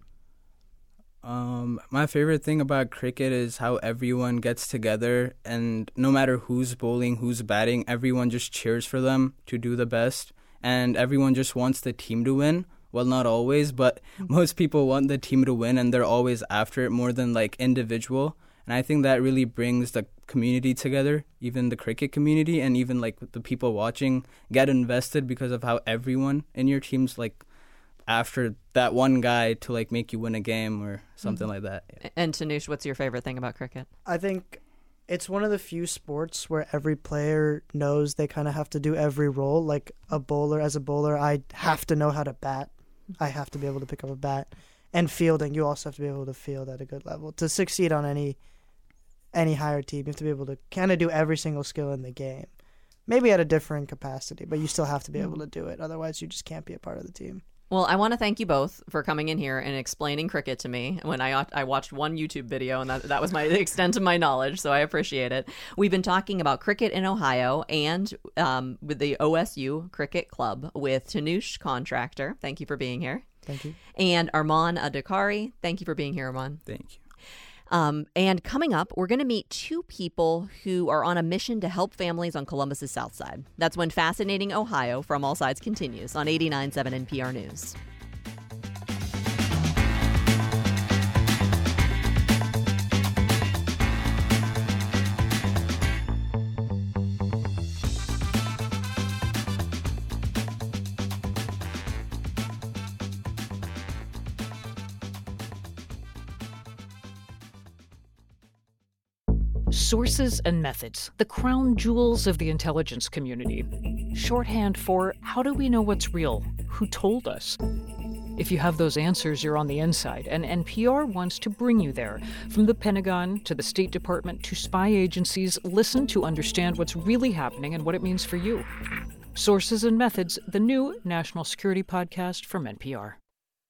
Um, my favorite thing about cricket is how everyone gets together, and no matter who's bowling, who's batting, everyone just cheers for them to do the best, and everyone just wants the team to win. Well, not always, but most people want the team to win, and they're always after it more than like individual. And I think that really brings the community together, even the cricket community, and even like the people watching get invested because of how everyone in your team's like after that one guy to like make you win a game or something like that. Yeah. And Tanush, what's your favorite thing about cricket? I think it's one of the few sports where every player knows they kind of have to do every role. Like a bowler, as a bowler, I have to know how to bat. I have to be able to pick up a bat. And fielding, you also have to be able to field at a good level. To succeed on any any higher team, you have to be able to kind of do every single skill in the game. Maybe at a different capacity, but you still have to be able to do it. Otherwise, you just can't be a part of the team. Well, I want to thank you both for coming in here and explaining cricket to me when I I watched one YouTube video, and that, that was my the extent of my knowledge, so I appreciate it. We've been talking about cricket in Ohio and um, with the O S U Cricket Club with Tanush Contractor. Thank you for being here. Thank you. And Armand Adhikari. Thank you for being here, Armand. Thank you. Um, and coming up, we're going to meet two people who are on a mission to help families on Columbus's South Side. That's when Fascinating Ohio from All Sides continues on eighty-nine point seven N P R News. Sources and methods, the crown jewels of the intelligence community. Shorthand for how do we know what's real? Who told us? If you have those answers, you're on the inside, and N P R wants to bring you there. From the Pentagon to the State Department to spy agencies, listen to understand what's really happening and what it means for you. Sources and Methods, the new national security podcast from N P R.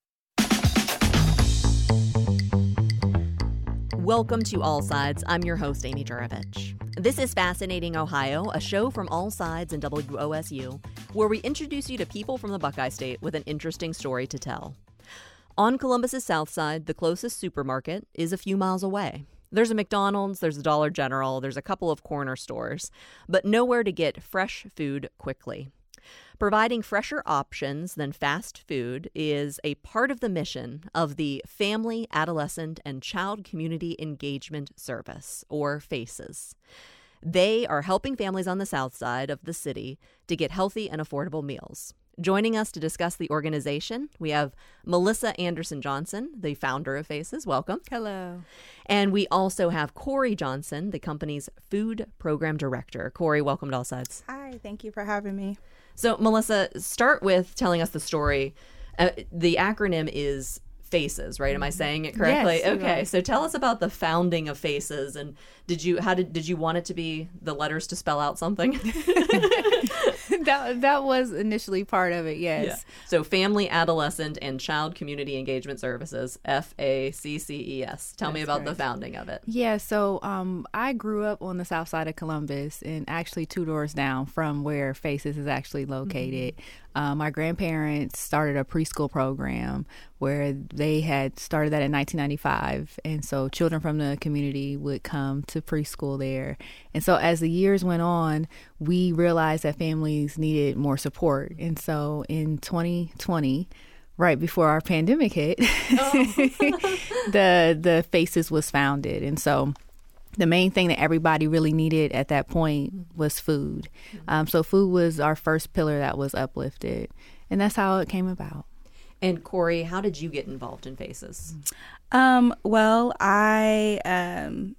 Welcome to All Sides. I'm your host, Amy Juravich. This is Fascinating Ohio, a show from All Sides and W O S U, where we introduce you to people from the Buckeye State with an interesting story to tell. On Columbus's south side, the closest supermarket is a few miles away. There's a McDonald's, there's a Dollar General, there's a couple of corner stores, but nowhere to get fresh food quickly. Providing fresher options than fast food is a part of the mission of the Family, Adolescent, and Child Community Engagement Service, or FACES. They are helping families on the south side of the city to get healthy and affordable meals. Joining us to discuss the organization, we have Melissa Anderson Johnson, the founder of FACES. Welcome. Hello. And we also have Corey Johnson, the company's food program director. Corey, welcome to All Sides. Hi, thank you for having me. So, Melissa, start with telling us the story. Uh, the acronym is FACES, right? Am I saying it correctly? Yes, okay. right. So tell us about the founding of FACES, and did you how did did you want it to be the letters to spell out something? that that was initially part of it, yes. Yeah. So Family, Adolescent, and Child Community Engagement Services, F A C C E S. Tell That's me about correct. The founding of it. Yeah, so um, I grew up on the south side of Columbus, and actually two doors down from where FACES is actually located. Mm-hmm. Uh, my grandparents started a preschool program where they had started that in nineteen ninety-five. And so children from the community would come to preschool there. And so as the years went on, we realized that families needed more support. And so in twenty twenty, right before our pandemic hit, oh. the the FACES was founded. And so the main thing that everybody really needed at that point was food. Um, so food was our first pillar that was uplifted. And that's how it came about. And Corey, how did you get involved in FACES? Um, well, I, um,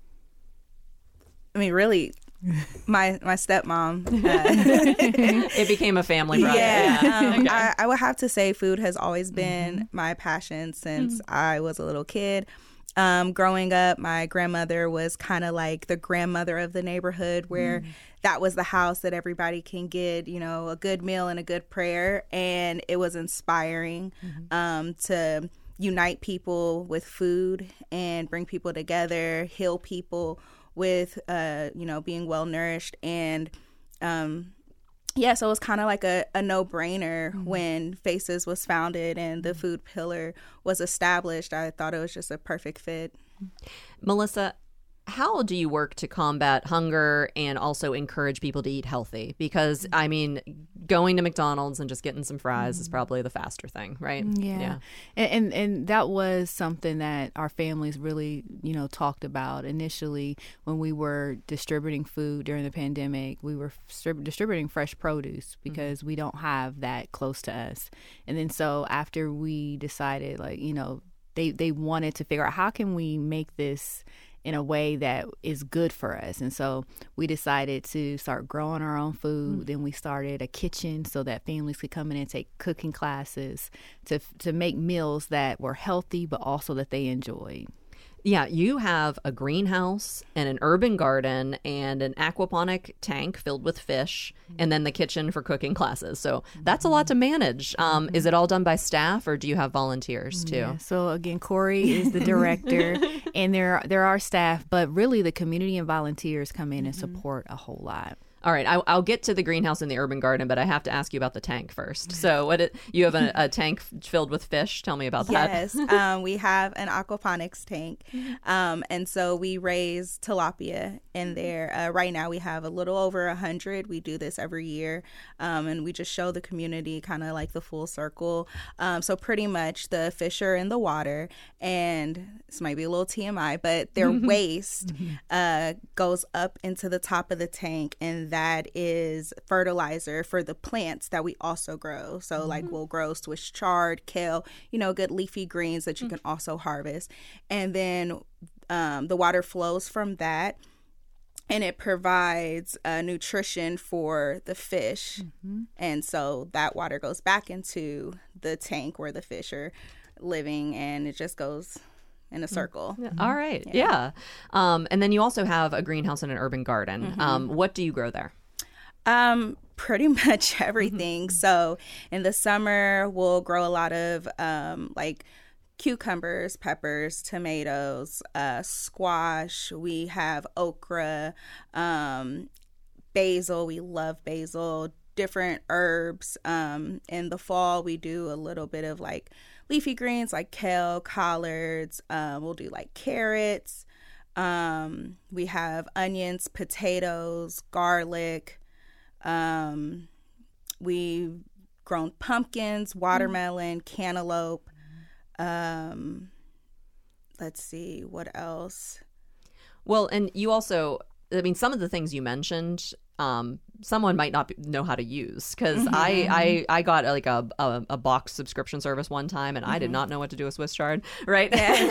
I mean, really, my my stepmom. Uh, it became a family project. Yeah, yeah. Um, okay. I, I would have to say food has always been mm-hmm. my passion since mm-hmm. I was a little kid. Um, growing up, my grandmother was kind of like the grandmother of the neighborhood where mm. that was the house that everybody can get, you know, a good meal and a good prayer. And it was inspiring mm-hmm. um, to unite people with food and bring people together, heal people with, uh, you know, being well nourished. And um yeah, so it was kind of like a, a no-brainer mm-hmm. when FACES was founded and the food pillar was established. I thought it was just a perfect fit. Melissa, how do you work to combat hunger and also encourage people to eat healthy? Because, I mean, going to McDonald's and just getting some fries mm-hmm. is probably the faster thing, right? Yeah. yeah. And, and and that was something that our families really, you know, talked about initially when we were distributing food during the pandemic. We were f- distributing fresh produce because mm-hmm. we don't have that close to us. And then so after we decided, like, you know, they, they wanted to figure out how can we make this in a way that is good for us. And so we decided to start growing our own food. Mm. Then we started a kitchen so that families could come in and take cooking classes to to make meals that were healthy, but also that they enjoyed. Yeah, you have a greenhouse and an urban garden and an aquaponic tank filled with fish, and then the kitchen for cooking classes. So that's a lot to manage. Um, is it all done by staff, or do you have volunteers too? Yeah, so again, Corey is the director, and there there are staff, but really the community and volunteers come in and support a whole lot. All right, I, I'll get to the greenhouse and the urban garden, but I have to ask you about the tank first. So what it, you have a, a tank filled with fish. Tell me about that. Yes, um, we have an aquaponics tank, um, and so we raise tilapia in there. Uh, right now we have a little over one hundred. We do this every year, um, and we just show the community kind of like the full circle. Um, so pretty much the fish are in the water, and this might be a little T M I, but their waste uh, goes up into the top of the tank, and that is fertilizer for the plants that we also grow. So mm-hmm. like we'll grow Swiss chard, kale, you know, good leafy greens that you mm-hmm. can also harvest. And then um, the water flows from that and it provides uh, nutrition for the fish. Mm-hmm. And so that water goes back into the tank where the fish are living, and it just goes in a circle. Mm-hmm. All right. Yeah. yeah. Um, and then you also have a greenhouse and an urban garden. Mm-hmm. Um, what do you grow there? Um, pretty much everything. Mm-hmm. So in the summer, we'll grow a lot of um, like cucumbers, peppers, tomatoes, uh, squash. We have okra, um, basil. We love basil, different herbs. Um, in the fall, we do a little bit of like leafy greens like kale, collards. Um, we'll do like carrots. Um, we have onions, potatoes, garlic. Um, we've grown pumpkins, watermelon, cantaloupe. Um, let's see, what else? Well, and you also, I mean, some of the things you mentioned, um, someone might not be, know how to use, because mm-hmm. I, I I got like a, a a box subscription service one time, and mm-hmm. I did not know what to do with Swiss chard, right? Yeah.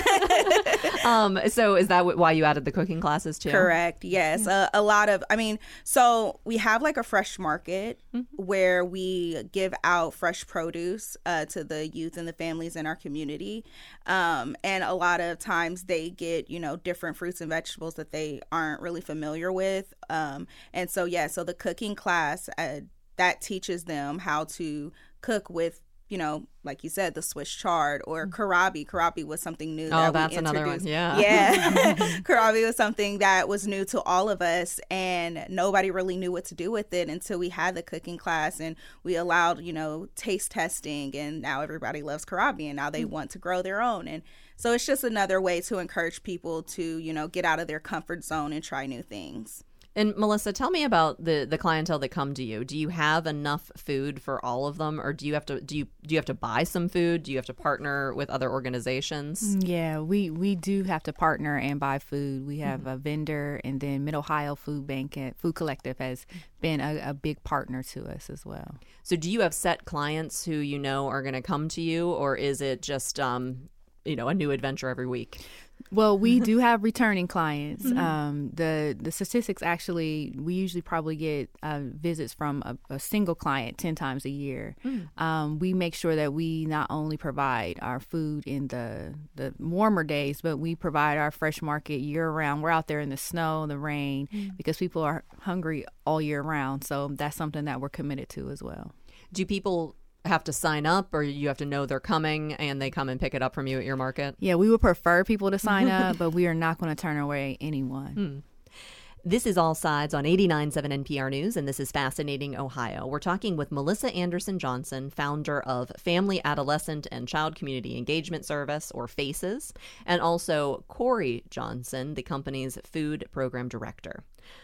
um, so is that w- why you added the cooking classes too? Correct. Yes, yeah. a, a lot of. I mean, so we have like a fresh market mm-hmm. where we give out fresh produce uh, to the youth and the families in our community, um, and a lot of times they get you know different fruits and vegetables that they aren't really familiar with, um, and so yeah, so the cooking Cooking class uh, that teaches them how to cook with, you know, like you said, the Swiss chard or karabi. Karabi was something new. Oh, that that's we another one. Yeah, yeah. Karabi was something that was new to all of us, and nobody really knew what to do with it until we had the cooking class, and we allowed, you know, taste testing, and now everybody loves karabi, and now they mm-hmm. want to grow their own, and so it's just another way to encourage people to, you know, get out of their comfort zone and try new things. And Melissa, tell me about the, the clientele that come to you. Do you have enough food for all of them, or do you have to do you do you have to buy some food? Do you have to partner with other organizations? Yeah, we, we do have to partner and buy food. We have mm-hmm. a vendor, and then Mid Ohio Food Bank and Food Collective has been a, a big partner to us as well. So, do you have set clients who you know are going to come to you, or is it just um, you know a new adventure every week? Well, we do have returning clients. Mm-hmm. Um, the the statistics actually, we usually probably get uh, visits from a, a single client ten times a year. Mm. Um, we make sure that we not only provide our food in the, the warmer days, but we provide our fresh market year round. We're out there in the snow, the rain, mm. because people are hungry all year round. So that's something that we're committed to as well. Do people have to sign up, or you have to know they're coming and they come and pick it up from you at your market? Yeah, we would prefer people to sign up, but we are not going to turn away anyone. Hmm. This is All Sides on eighty-nine point seven N P R News, and this is Fascinating Ohio. We're talking with Melissa Anderson Johnson, founder of Family, Adolescent, and Child Community Engagement Service, or FACES, and also Corey Johnson, the company's food program director.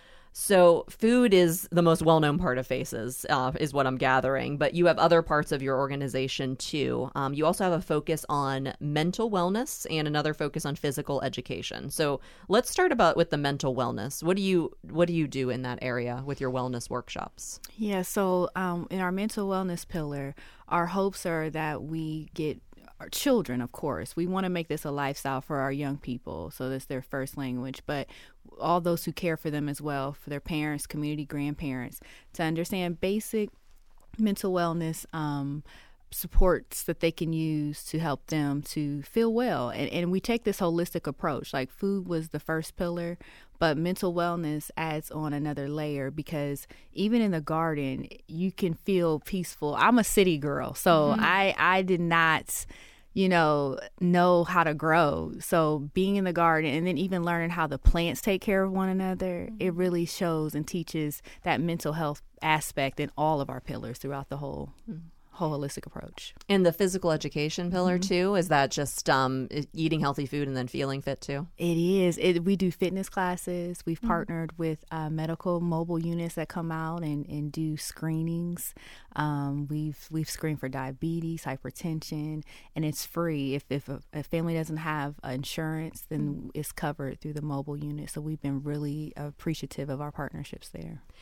So food is the most well-known part of FACES, uh, is what I'm gathering, but you have other parts of your organization too. Um, you also have a focus on mental wellness and another focus on physical education. So let's start about with the mental wellness. What do you what do you do in that area with your wellness workshops? Yeah, so um, in our mental wellness pillar, our hopes are that we get our children, of course. We want to make this a lifestyle for our young people, so that's their first language, but all those who care for them as well, for their parents, community, grandparents, to understand basic mental wellness um, supports that they can use to help them to feel well. And, and we take this holistic approach. Like food was the first pillar, but mental wellness adds on another layer, because even in the garden, you can feel peaceful. I'm a city girl, so mm-hmm. I, I did not... you know, know how to grow. So being in the garden and then even learning how the plants take care of one another, mm-hmm. it really shows and teaches that mental health aspect in all of our pillars throughout the whole mm-hmm. whole holistic approach. And the physical education pillar mm-hmm. too, is that just um, eating healthy food and then feeling fit too? It is. It, we do fitness classes. We've mm-hmm. partnered with uh, medical mobile units that come out and, and do screenings. Um, we've we've screened for diabetes, hypertension, and it's free. If if a, a family doesn't have insurance, then mm-hmm. it's covered through the mobile unit. So we've been really appreciative of our partnerships there.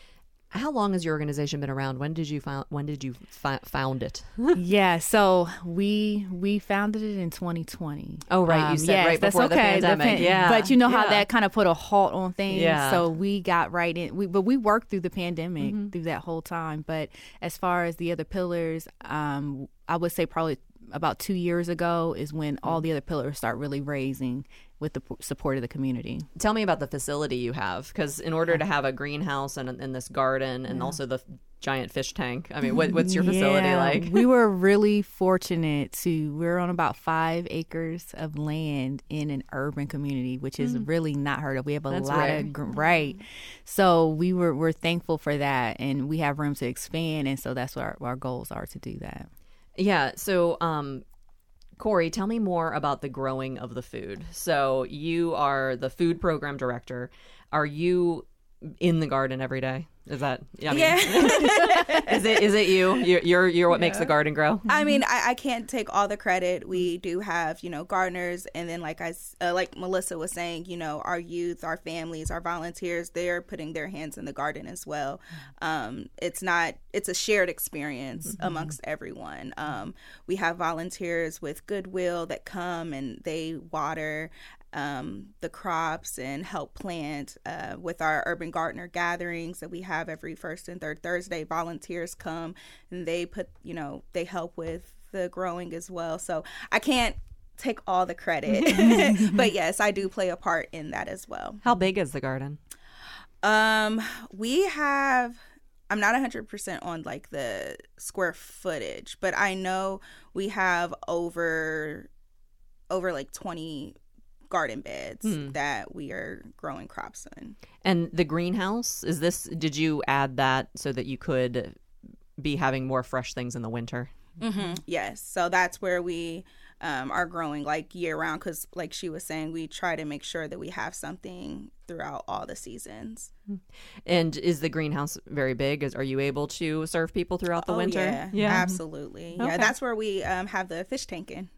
How long has your organization been around? When did you found when did you fi- found it? Yeah, so we we founded it in twenty twenty. Oh, right. Um, You said yes, right that's before the okay. pandemic. pan- Yeah. But you know how Yeah. that kind of put a halt on things. Yeah. So we got right in. We, but we worked through the pandemic Mhm. through that whole time. But as far as the other pillars, um, I would say probably about two years ago is when all the other pillars start really raising with the p- support of the community. Tell me about the facility you have, because in order to have a greenhouse and, and this garden and also the f- giant fish tank, I mean, what, what's your facility Yeah, like? We were really fortunate to, we're on about five acres of land in an urban community, which is really not heard of. We have a That's lot rare. of, gr- right. So we were, we're thankful for that, and we have room to expand. And so that's what our, our goals are, to do that. Yeah. So, um, Corey, tell me more about the growing of the food. So you are the food program director. Are you in the garden every day? Is that I mean, Yeah. is it is it you? You're you're, you're what makes the garden grow? I mean, I, I can't take all the credit. We do have, you know, gardeners, and then like I, s- uh, like Melissa was saying, you know, our youth, our families, our volunteers, they're putting their hands in the garden as well. Um, it's not, it's a shared experience amongst everyone. Um, we have volunteers with Goodwill that come and they water um, the crops and help plant. Uh, with our urban gardener gatherings that we have every first and third Thursday, volunteers come and they put, you know, they help with the growing as well. So I can't take all the credit, but yes, I do play a part in that as well. How big is the garden? Um, we have, I'm not one hundred percent on like the square footage, but I know we have over, over like twenty garden beds Hmm. that we are growing crops in. And the greenhouse, is this, did you add that so that you could be having more fresh things in the winter? Mm-hmm. Yes. So that's where we um, are growing like year round, because like she was saying, we try to make sure that we have something throughout all the seasons. And is the greenhouse very big? Is, are you able to serve people throughout the Oh, winter? Yeah, absolutely. Okay. Yeah, that's where we um, have the fish tank in.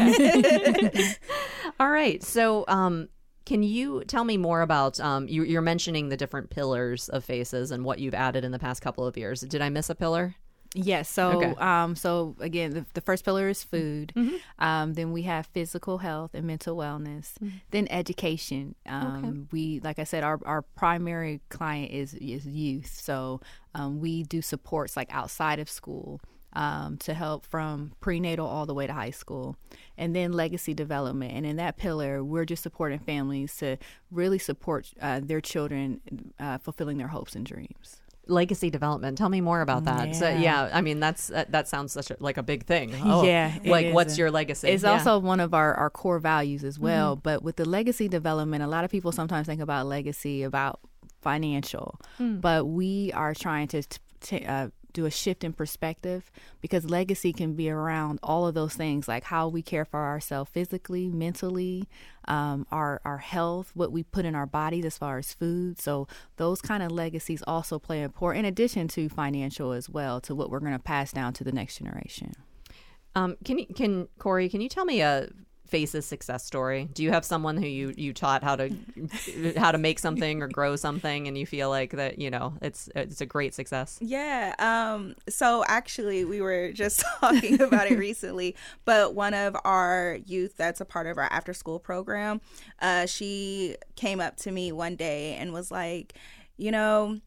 Okay. All right. So, um, can you tell me more about, um, you, you're mentioning the different pillars of Faces and what you've added in the past couple of years. Did I miss a pillar? Yes. So, Okay. um, so again, the, the first pillar is food. Um, then we have physical health and mental wellness. Then education. Um, We, like I said, our, our primary client is is youth. So um, we do supports like outside of school. Um, to help from prenatal all the way to high school, and then legacy development. And in that pillar, we're just supporting families to really support uh, their children uh, fulfilling their hopes and dreams. Legacy development. Tell me more about that. So, Yeah. yeah, I mean, that's that, that sounds such a, like a big thing. Oh, Yeah, it like is. what's your legacy? It's Yeah. also one of our, our core values as well. But with the legacy development, a lot of people sometimes think about legacy about financial, but we are trying to t- t- uh, do a shift in perspective, because legacy can be around all of those things, like how we care for ourselves physically, mentally, um, our our health, what we put in our bodies as far as food. So those kind of legacies also play a part, in addition to financial as well, to what we're going to pass down to the next generation. Um, can you, can Corey, can you tell me a Faces success story? Do you have someone who you, you taught how to how to make something or grow something, and you feel like that, you know, it's it's a great success? Yeah. Um, so actually, we were just talking about it recently, but one of our youth that's a part of our after school program, uh, she came up to me one day and was like, you know,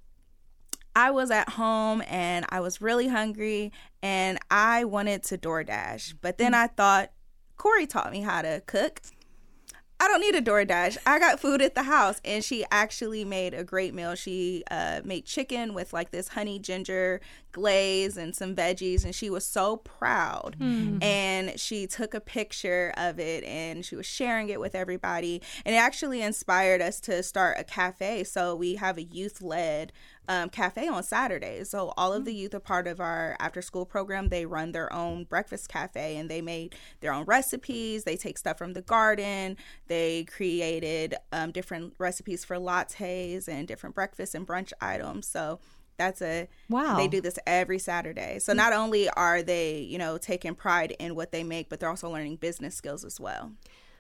I was at home and I was really hungry and I wanted to DoorDash, but then I thought, Corey taught me how to cook. I don't need a DoorDash. I got food at the house. And she actually made a great meal. She uh, made chicken with like this honey ginger glaze and some veggies. And she was so proud. Mm. And she took a picture of it and she was sharing it with everybody. And it actually inspired us to start a cafe. So we have a youth-led Um, cafe on Saturdays. So all of the youth are part of our after school program. They run their own breakfast cafe and they made their own recipes. They take stuff from the garden. They created um, different recipes for lattes and different breakfast and brunch items. So that's a wow. They do this every Saturday. So not only are they, you know, taking pride in what they make, but they're also learning business skills as well.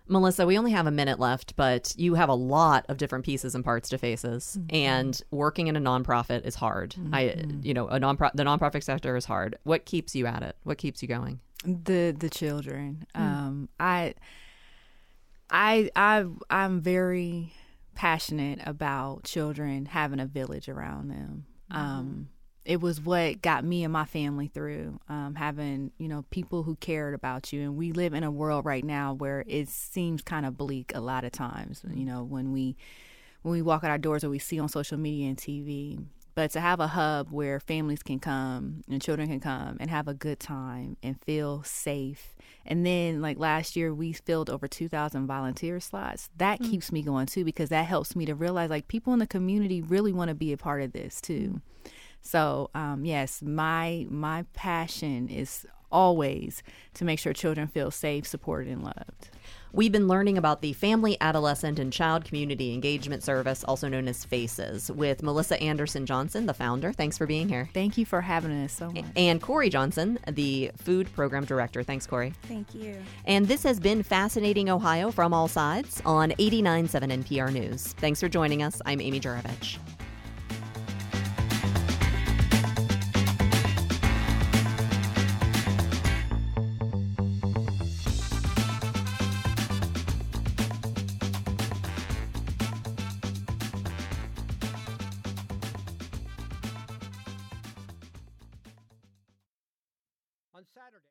Melissa, we only have a minute left, but you have a lot of different pieces and parts to Faces, mm-hmm. and working in a nonprofit is hard. Mm-hmm. I, you know, a non the nonprofit sector is hard. What keeps you at it? What keeps you going? The the children. Mm. Um, I, I, I, I'm very passionate about children having a village around them. Mm-hmm. Um, it was what got me and my family through, um, having, you know, people who cared about you. And we live in a world right now where it seems kind of bleak a lot of times, you know, when we when we walk out our doors or we see on social media and T V. But to have a hub where families can come and children can come and have a good time and feel safe. And then, like last year, we filled over two thousand volunteer slots. That mm-hmm. keeps me going, too, because that helps me to realize, like, people in the community really want to be a part of this, too. So, um, yes, my my passion is always to make sure children feel safe, supported, and loved. We've been learning about the Family, Adolescent, and Child Community Engagement Service, also known as FACES, with Melissa Anderson Johnson, the founder. Thanks for being here. Thank you for having us so much. And Corey Johnson, the Food Program Director. Thanks, Corey. Thank you. And this has been Fascinating Ohio from All Sides on eighty-nine point seven N P R News. Thanks for joining us. I'm Amy Juravich. On Saturday.